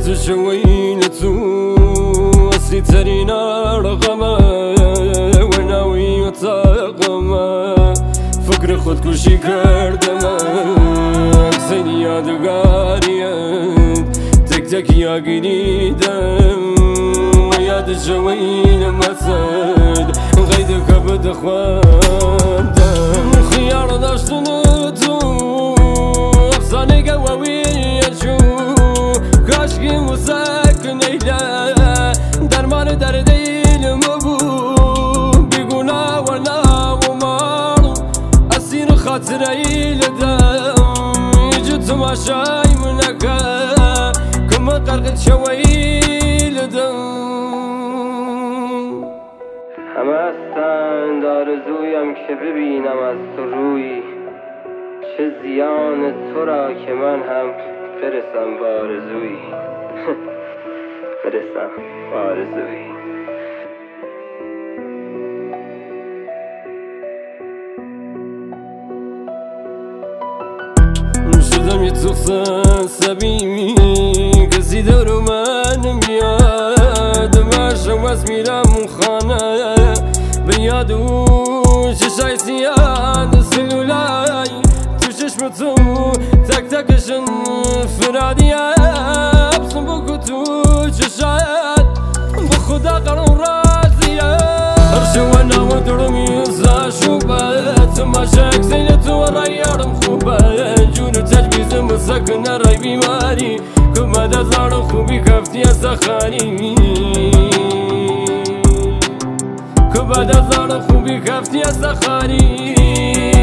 تشوين تو أصلي ترينا رقمة وناوي وطاقمة فكر خود كوشي كردمة أكسني يادقاريات تك تك يا قريدم ويا تشوين مسد غيدك بدخواندم خيار داشتنو تو أفصاني قواوي يشو كاشكي مساكن إيلا درمان درديل مبو بيقونا ولا ومارو أسير خاطر إيلدم يجد تماشاي منكا كما قرقت شويلدم همه هستند آرزویم که ببینم از تو روی چه زیان تو را که من هم برسم به آرزویی برسم به آرزویی شدم یه تخصن سبیمی کسی دارو من میاد ماشم از میرم اون خانه به یاد اون چشای سیاد سلولای تو چشم تو تک تکشن فرادی ابسن بگو تو چشایت با خدا قرون راضیه هرشو نامو درمی زاشوبت ماشک زین تو رایارم خوبه جون تجویز مسکن رای بیماری کما دزارم خوبی کفتی سخانی کما دزارم خوبی کفتی سخانی